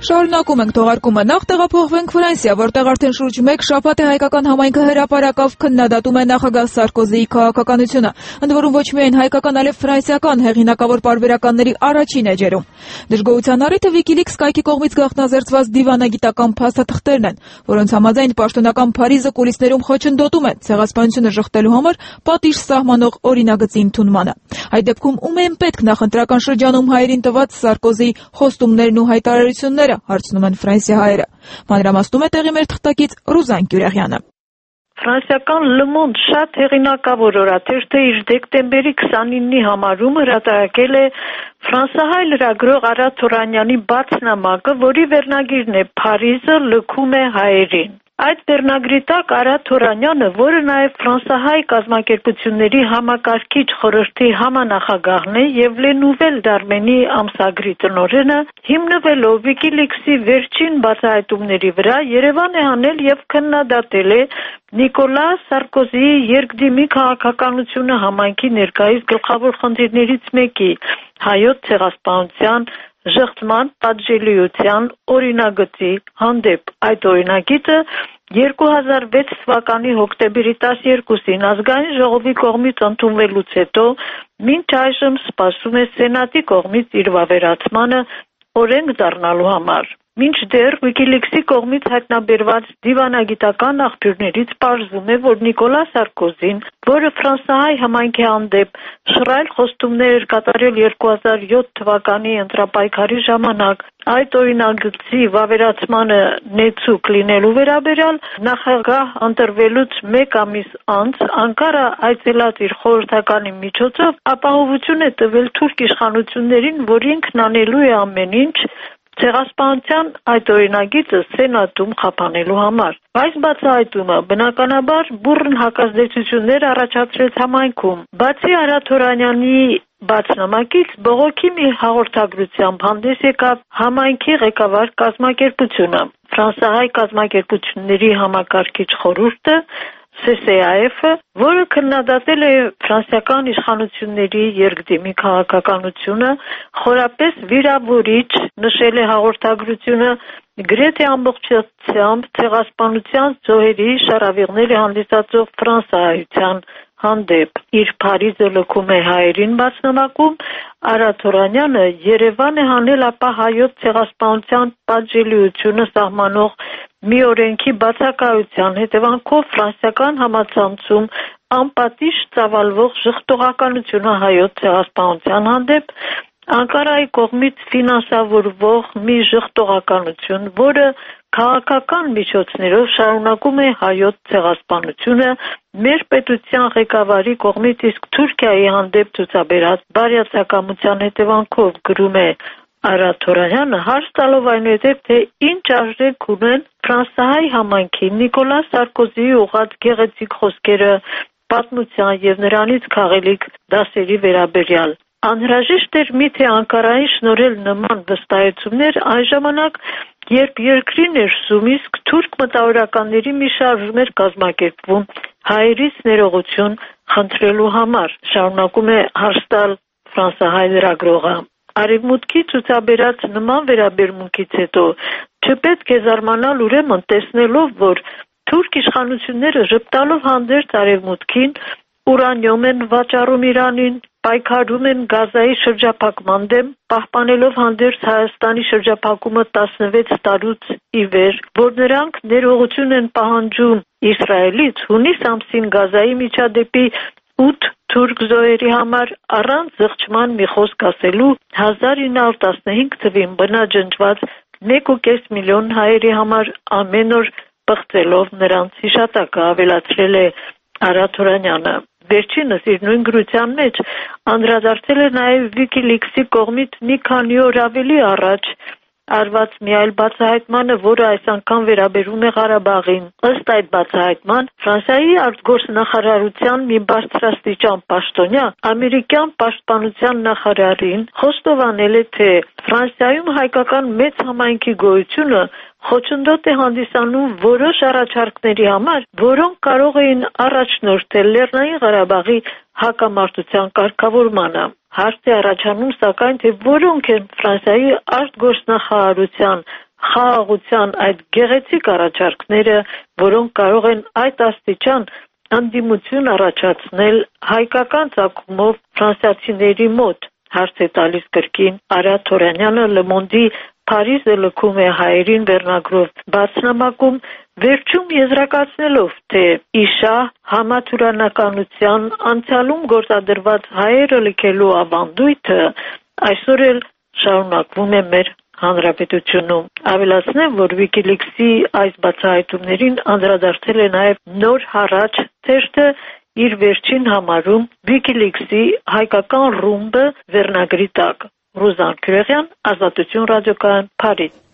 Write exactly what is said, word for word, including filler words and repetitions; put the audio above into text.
Շարունակում ենք թողարկումը, նախ տեղափոխվենք Ֆրանսիա, որտեղ արդեն շուրջ մեկ շաբաթ է հայկական համայնքը հրապարակավ քննադատում է նախագահ Սարկոզիի քաղաքականությունը, ընդ որում ոչ միայն հայկական, այլև ֆրանսիական հեղինակավոր պարբերականների առաջին էջերում։ Դժգոհության առիթը Wikileaks կայքի կողմից գաղտնազերծված դիվանագիտական փաստաթղթերն են, որոնց համաձայն պաշտոնական Փարիզը կուլիսներում խոչընդոտում է ցեղասպանությունը ժխտելու համար պատիժ սահմանող օրինագծի ընդունմանը։ Այդ դեպքում ում են պետք նախընտրական շրջանում հայերին տված Սարկոզիի խոստումներն ու հայտարարությունները, հարցնում են Ֆրանսիա հայերը։ Մանրամասնում է տեղի մեր թղթակից Ռուզան Գյուրեղյանը։ Ֆրանսիական Le Monde շատ հեղինակավոր օրաթերթը իր դեկտեմբերի քսանինի համարում հրատարակել է ֆրանսահայ լրագրող Արա Թորանյանի բացնամակը, որի վերնագիրն է «Փարիզը լքում է հայերին»։ Այդ վերնագրի տակ Արա Թորանյանը, որը նաև ֆրանսահայ կազմակերպությունների համակարգիչ խորհրդի համանախագահն է և Le Nouvel Darmeni ամսագրի տնօրենը, հիմնվելով Wikileaks-ի վերջին բացահայտումների վրա, Երևան է հանել և քննադատել է Նիկոլա Սարկոզիի երկդիմի քաղաքականությունը համայնքի ներկայիս գլխավոր խնդիրներից մեկի՝ հայոց ցեղասպանության, ժխտման, պատժելիության օրինագծի հանդեպ։ Այդ օրինագիծը երկու հազար վեց թվականի հոկտեմբերի տասներկուսին ազգային ժողովի կողմից ընդունվելուց հետո մինչ այժմ սպասում է Սենատի կողմից իր վավերացմանը օրենք դառնալու համար։ Մինչդեռ Wikileaks-ի կողմից հայտնաբերված դիվանագիտական աղբյուրներից պարզվում է, որ Նիկոլա Սարկոզին, որը ֆրանսահայ համայնքի հանդեպ շռայլ խոստումներ էր կատարել երկու հազար յոթ թվականի ընտրապայքարի ժամանակ, այդ օրինագծի վավերացմանը նեցուկ լինելու վերաբերյալ նախագահ ընտրվելուց մեկ ամիս անց Անկարա այցելած իր խորհրդականի միջոցով ապահովություն է տվել թուրք իշխանություններին, որ ինքն անելու է ամեն ինչ ցեղասպանության այդ օրինագիծը Սենատում խափանելու համար։ Այս բացահայտումը բնականաբար բուռն հակազդեցություններ առաջացրեց համայնքում։ Բացի Արա Թորանյանի բացնամակից բողոքի մի հաղորդագրությամբ հանդես եկավ համայնքի ղեկավար կազմակերպությունը։ Ֆրանսահայ կազմակերպությունների համակարգիչ խորհուրդը C C A F-ը, որը քննադատել է ֆրանսիական իշխանությունների երկդիմի քաղաքականությունը, խորապես վիրավորիչ նշել է հաղորդագրությունը, գրեթե ամբողջությամբ ցեղասպանության զոհերի շարավիղներ է հանդիսացող ֆրանսահայության հանդեպ։ Իր Փարիզը լքում է հայերին բացնամակում Արա Թորանյանը Երևան է հանել ապա հայոց ցեղասպանության պատժելիությունը սահմանող մի օրենքի բացակայության հետևանքով ֆրանսիական համացանցում անպատիժ ծավալվող ժխտողականությունը հայոց ցեղասպանության հանդեպ Անկարայի կողմից ֆինանսավորվող մի ժխտողականություն, որը քաղաքական միջոցներով շարունակում է հայոց ցեղասպանությունը մեր պետության ղեկավարի կողմից իսկ Թուրքիայի հանդեպ ցուցաբերած բարյացակամության հետևանքով, գրում է Արա Թորանյանը, հարց տալով այնուհետև, թե ինչ արժեք ունեն ֆրանսահայ համայնքի Նիկոլա Սարկոզիի ուղղած գեղեցիկ խոսքերը պատմության և նրանից քաղելիք դասերի վերաբերյալ։ Անհրաժեշտ էր միթե Անկարային շնորհել նման վստահեցումներ այն ժամանակ, երբ երկրի ներսում իսկ թուրք մտավորականների մի շարժում էր կազմակերպվում հայերից ներողություն խնդրելու համար, շարունակում է հարց տալ ֆրանսահայ լրագրողը։ Արևմուտքի ցուցաբերած նման վերաբերմունքից հետո չպետք է զարմանալ ուրեմն տեսնելով, որ թուրք իշխանությունները ժպտալով հանդերձ Արևմուտքին ուրանիում են վաճառում Իրանին, պայքարում են Գազայի շրջափակման դեմ, պահպանելով հանդերձ Հայաստանի շրջափակումը տասնվեց տարուց ի վեր, որ նրանք ներողություն են պահանջում Իսրայելից հունիս ամսին Գազայի միջադեպի ութ թուրք զոհերի համար առանց զղջման մի խոսք ասելու հազար ինը հարյուր տասնհինգ թվին բնաջնջված մեկ ու կես միլիոն հայերի համար ամեն օր պղծելով նրանց հիշատակը, ավելացրել է Արա Թորանյանը։ Վերջինս իր նույն գրության մեջ անդրադարձել է նաև Wikileaks-ի կողմից մի քանի օր ավելի առաջ արված մի այլ բացահայտմանը, որը այս անգամ վերաբերում է Ղարաբաղին։ Ըստ այդ բացահայտման, Ֆրանսիայի արտգործնախարարության մի բարձրաստիճան պաշտոնյա ամերիկյան պաշտպանության նախարարին խոստովանել է, թե Ֆրանսիայում հայկական մեծ համայնքի գոյությունը խոչընդոտ է հանդիսանում որոշ առաջարկների համար, որոնք կարող էին առաջնորդել Լեռնային Ղարաբաղի հակամարտության կարգավորմանը։ Հարց է առաջանում, սակայն, թե որոնք են Ֆրանսիայի արտգործնախարարության խաղաղության այդ գեղեցիկ առաջարկները, որոնք կարող են այդ աստիճան անդիմություն առաջացնել հայկական ցակումով ֆրանսիացիների մոտ, հարց է տալիս կրկին Արա Թորանյանը Le Monde-ի Փարիզը լքում է հայերին վերնագրով բացնամակում, վերջում եզրակացնելով, թե իշա համաթուրանականության անցյալում գործադրված հայերը լքելու ավանդույթը այսօր էլ շարունակվում է մեր հանրապետությունում։ Ավելացնեմ, որ WikiLeaks-ի այս բացահայտումներին անդրադարձել է նաև Նոր հարաճ թերթը իր վերջին համարում WikiLeaks-ի հայկական ռումբը վերնագրի տակ։ Ռուզան Քյուրեղյան, Ազատություն ռադիոկայան, Փարիզ։